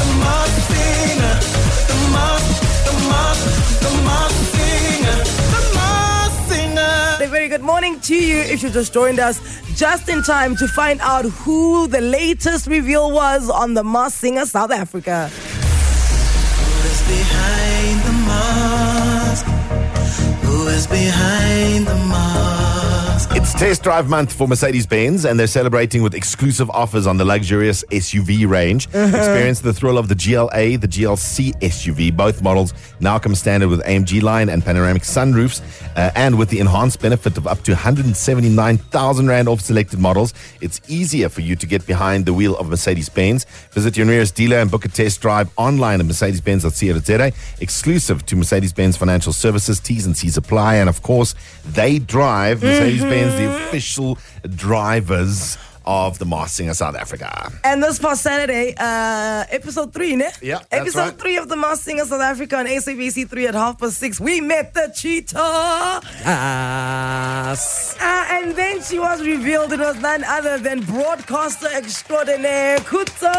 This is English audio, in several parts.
the Masked Singer, the Masked Singer, the Masked Singer. A very good morning to you if you just joined us just in time to find out who the latest reveal was on the Masked Singer South Africa. Who is behind the mask? Who is behind the mask? It's Test Drive Month for Mercedes-Benz, and they're celebrating with exclusive offers on the luxurious SUV range. Experience the thrill of the GLA, the GLC SUV. Both models now come standard with AMG line and panoramic sunroofs, and with the enhanced benefit of up to 179,000 Rand off selected models. It's easier for you to get behind the wheel of Mercedes-Benz. Visit your nearest dealer and book a test drive online at mercedes-benz.co.za. Exclusive to Mercedes-Benz Financial Services. T's and C's apply, and of course, they drive Mercedes-Benz, the official drivers of the Masked Singer South Africa. And this past Saturday, episode 3, ne? Yeah, that's episode right. 3 of the Masked Singer South Africa on SABC 3 at 6:30. We met the cheetah. Yes. And then she was revealed. It was none other than broadcaster extraordinaire Khutso.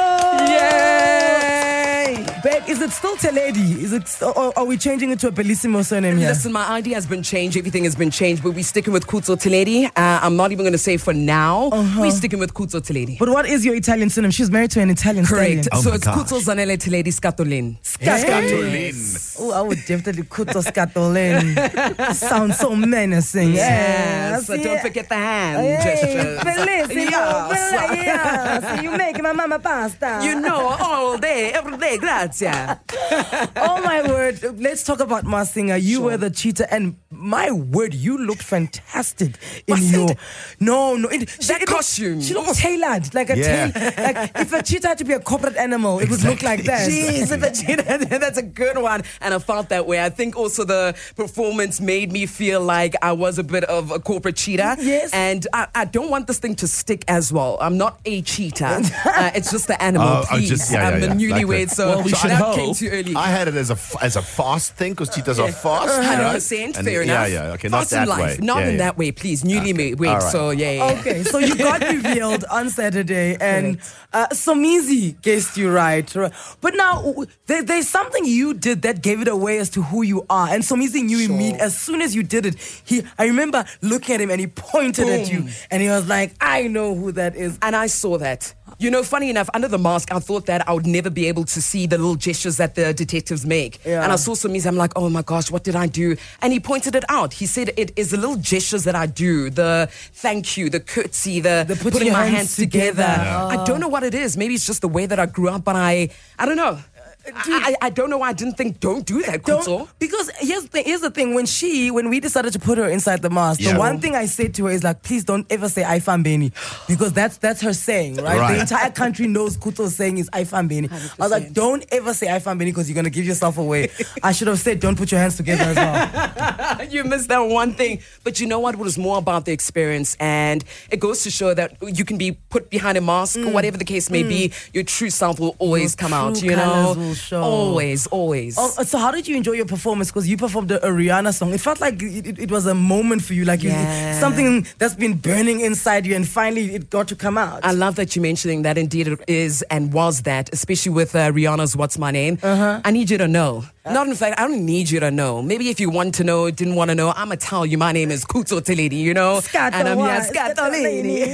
Yay! Babe, is it still Teledi? Is it or are we changing it to a Bellissimo surname here? Listen, my idea has been changed. Everything has been changed, but we're sticking with Khutso Teledi. I'm not even going to say for now. We're sticking with Khutso Teledi. But what is your Italian surname? She's married to an Italian Correct. stallion. So my it's gosh. Khutso Zanele Teledi Skatolin. Skatolin. Oh, I would definitely Khutso Skatolin. Sounds so menacing. Yes. So don't forget the hand gestures. Bellissimo. Yes. Yes. You make my mama pasta. You know, all day, every day. Grazie. Oh my word. Let's talk about Masked Singer. You were the cheetah, and my word, you looked fantastic in Was your it? that costume. She looked tailored, like a Yeah. like if a cheetah had to be a corporate animal, it would look like that. Jeez, that's a good one. And I felt that way. I think also the performance made me feel like I was a bit of a corporate cheetah. Yes. And I don't want this thing to stick as well. I'm not a cheetah. It's just the animal, Oh, please. just- yeah, I'm yeah, the yeah. Like newlywed, that. so Well, we should that hope. came too early. I had it as a fast thing because cheetahs are fast. 100%, And fair enough. Yeah, okay, not Fast in that life. way. Not Yeah, in yeah. that way, please. Newlywed, All right. so yeah. Okay, so you got revealed on Saturday, and Somizi guessed you right. But now, there's something you did that gave it away as to who you are. And Somizi knew immediately, as soon as you did it, I remember looking at him and he pointed at you, and he was like, I know who that is. And I saw that. You know, funny enough, under the mask, I thought that I would never be able to see the little gestures that the detectives make. Yeah. And I saw some I'm like, oh my gosh, what did I do? And he pointed it out. He said, it is the little gestures that I do, the thank you, the curtsy, the putting your my hands hands together. together. I don't know what it is. Maybe it's just the way that I grew up, but I don't know. I don't know why I didn't think, don't do that, Khutso. Because here's the thing. When we decided to put her inside the mask, the Yeah. one thing I said to her is like, please don't ever say Ifambeni, because that's her saying, right? Right. The entire country knows Khutso's saying is Ifambeni. I was like, 100%. don't ever say Ifambeni because you're gonna give yourself away. I should have said, don't put your hands together as well. You missed that one thing. But you know what? It was more about the experience. And it goes to show that you can be put behind a mask, or whatever the case may be, your true self will always come out, true you know? colours will show. Always. Oh, so how did you enjoy your performance? Because you performed a Rihanna song. It felt like it was a moment for you, like Yeah. something that's been burning inside you, and finally it got to come out. I love that you're mentioning that. Indeed it is and was that, especially with Rihanna's What's My Name. I need you to know. Not in fact, I don't need you to know. Maybe if you want to know, didn't want to know, I'm going to tell you my name is Khutso Teledi, you know? And I'm here, Skatolini.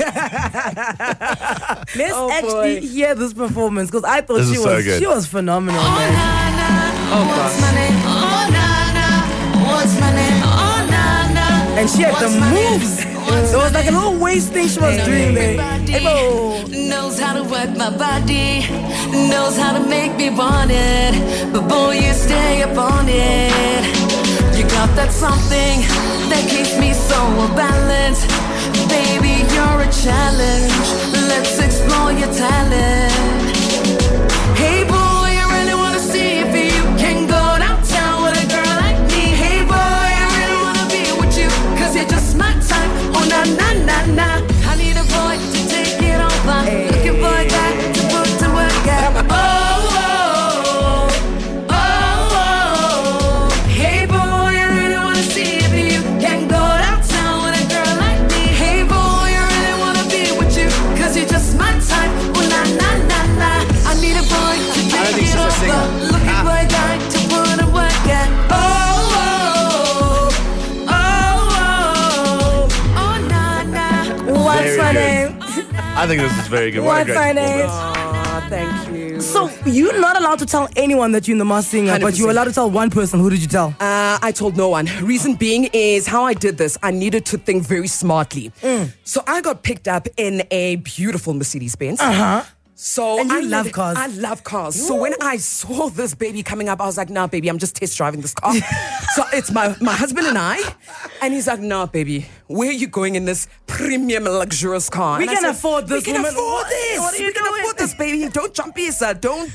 Let's Oh, actually boy. hear this performance, because I thought This is so good. she was phenomenal, man. What's my name? Oh, Nana. What's my name? Oh, Nana. And she had the moves. There was like a little waist thing she was doing there. Ebo. Knows how to work my body, knows how to make me want it. But boy, you stay up on it. You got that something that keeps me so balanced. Baby, you're a challenge. Let's explore your talent. Hey boy, I really wanna see if you can go downtown with a girl like me. Hey boy, I really wanna be with you, 'cause you're just my type. Oh na na na na. I need a boy to take it over. Looking for a guy to put to work at. Oh, oh, oh, oh. Hey boy, I really wanna see if you can go downtown with a girl like me. Hey boy, I really wanna be with you, 'cause you're just my type. Oh na na think this is very good. What a What's great my name? performance. Thank you. So you're not allowed to tell anyone that you're in the Masked Singer, but you're 100%. allowed to tell one person. Who did you tell? I told no one. Reason being is how I did this. I needed to think very smartly. So I got picked up in a beautiful Mercedes Benz. So And you I love needed- cars. I love cars. So when I saw this baby coming up, I was like, nah, baby, I'm just test driving this car. So it's my husband and I. And he's like, nah, baby, where are you going in this premium luxurious car? We And I can said, afford this, We can woman. afford this. What are you We can doing? afford this, baby. Don't jump sir. Don't,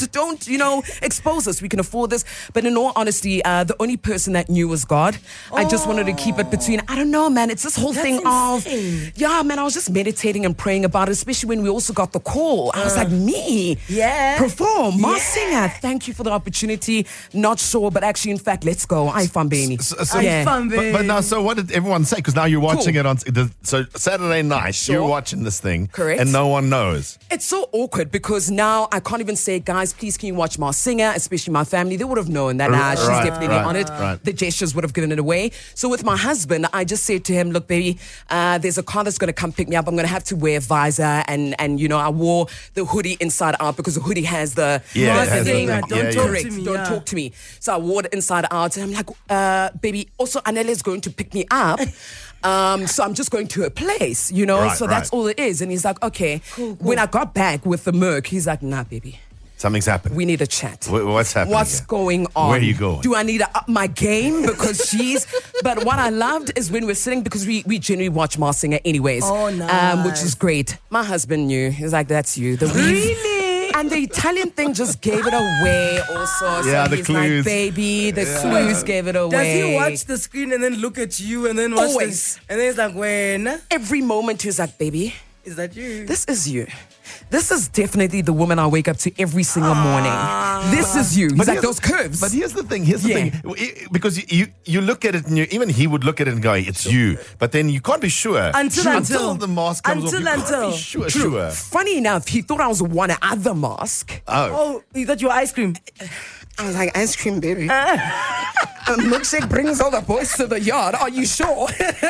expose us. We can afford this. But in all honesty, the only person that knew was God. I just wanted to keep it between, I don't know, man. It's this whole thing insane. of, yeah, man, I was just meditating and praying about it, especially when we also got the call. I was like, me? Yeah. Perform. Masked Yeah. Singer. Thank you for the opportunity. Not sure, but actually, in fact, let's go. I fun baby. Fun, babe. But now, so what did everyone say? Because now you're watching Cool. it on. So Saturday night, Sure. you're watching this thing. Correct. And no one knows. It's so awkward because now I can't even say, guys, please can you watch Masked Singer, especially my family. They would have known that she's Right, definitely right, on it. right. The gestures would have given it away. So with my husband, I just said to him, look, baby, there's a car that's going to come pick me up. I'm going to have to wear a visor and I wore the hoodie inside out because the hoodie has the Yeah, it has the thing. Don't talk to correct. me, Don't yeah. talk to me. So I wore it inside out, and I'm like, baby, also Anele is going to pick me up. So I'm just going to a place, Right, so that's right. all it is. And he's like, okay. When I got back with the Merc, he's like, nah, baby, Something's happened. we need a chat. What's happening? What's here? going on? Where are you going? Do I need to up my game? Because but what I loved is when we're sitting, because we generally watch Masked Singer anyways. Oh, nice. Which is great. My husband knew. He's like, that's you. The weave. Really? And the Italian thing just gave it away also. So Yeah, the he's clues. like, baby, the clues gave it away. Does he watch the screen and then look at you and then watch Always. this? And then he's like, when? Every moment he's like, baby, Is that you? this is you. This is definitely the woman I wake up to every single morning. This is you. He's like, here's- those curves. But here's the thing. Here's the Yeah. thing. Because you look at it, and even he would look at it and go, "It's you." But then you can't be sure Until the mask comes off. You can't be sure. Funny enough, he thought I was one other mask. Oh, is that your ice cream? I was like, ice cream, baby. A milkshake brings all the boys to the yard. Are you sure?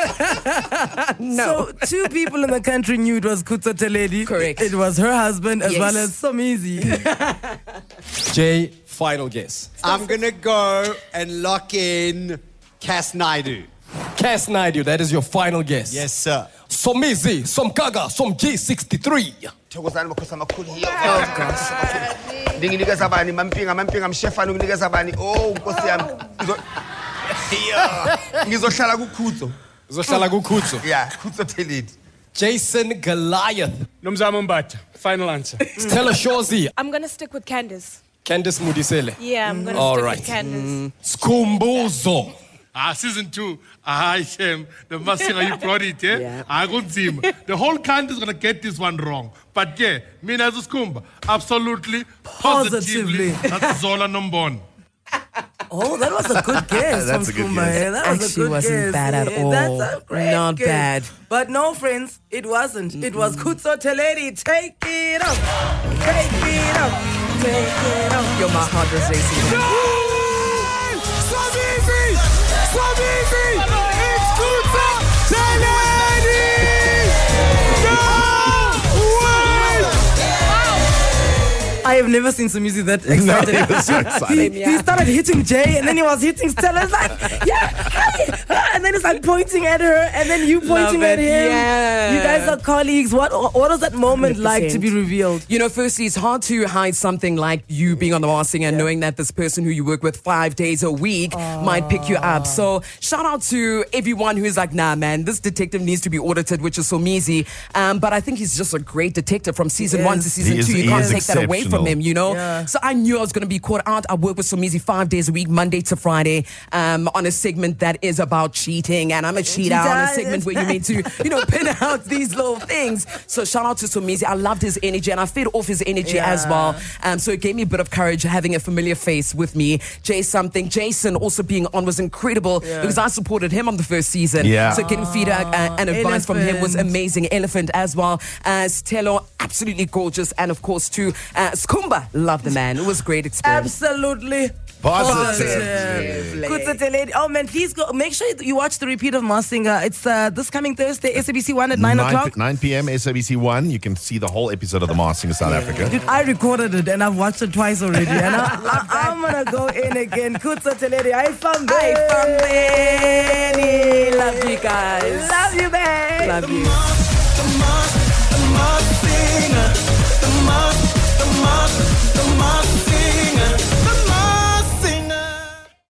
No. So two people in the country knew it was Kutso Teledi. Correct. It was her husband as Yes. well as Somizi. Jay, final guess. I'm gonna go and lock in Cass Naidu. Cass Naidu, that is your final guess. Yes, sir. Somizi, Somkaga, Som G63. thokozani makhosi amakhulu ndinginikeza bani mampinga mshefana unginikeza bani nkosi yami ngizohlala kukhutso Zohlala kukhutso. yeah khutso Teledi Jason Goliath. Nomzamo Mbatha, final answer. Stella Shozi. I'm gonna stick with Candice. Candice Mudisele. Yeah, I'm gonna All stick right. with Candice. Skumbuzo. Season 2, Shem, the Masked Singer, you brought it, eh? Yeah. I got him. The whole country is going to get this one wrong. But yeah, me as a Skumba, absolutely, positively, that's Zola Nombon. Oh, that was a good guess. That's from a good Skumba. guess. Yeah, that was a Actually good wasn't guess. bad at Yeah, all. That's a great Not guess. bad. But no, friends, it wasn't. It was Kutso Teledi. Take it up. Take it up. Take it up. Yo, my heart is racing. I have never seen some music that excited. he was so excited. He started hitting Jay and then he was hitting Stella. It's like, yeah, hey, and then it's like pointing at her and then you pointing Love at it, him. yeah. You guys are colleagues. What was that moment like to be 100%. revealed? You know, firstly, it's hard to hide something like you being on the Masked Singer and knowing that this person who you work with 5 days a week might pick you up. So shout out to everyone who's like, nah, man, this detective needs to be audited, which is Somizi. But I think he's just a great detective from season 1 to season 2. You He can't is take that away from him, you know? Yeah. So I knew I was going to be caught out. I work with Somizi 5 days a week, Monday to Friday, on a segment that is about cheating. And I'm a cheater on a segment where you need to, pin out these little things. So shout out to Somizi. I loved his energy and I fed off his energy as well. So it gave me a bit of courage having a familiar face with me. Jason also being on was incredible because I supported him on the first season. Yeah. So getting feedback and advice from him was Elephant. amazing. Elephant as well. Stella, absolutely gorgeous. And of course, too, Skumba, love the man. It was a great experience. Absolutely Positively. Kutsuteledi. Oh man, please go. Make sure you watch the repeat of Masked Singer. It's this coming Thursday, SABC 1 at 9 o'clock. 9 p.m. SABC 1. You can see the whole episode of The Masked Singer South Africa. Dude, I recorded it and I've watched it twice already. And I'm gonna go in again. Kutsuteledi. I found it. Love you guys. Love you, babe. Love you. The Masked Singer.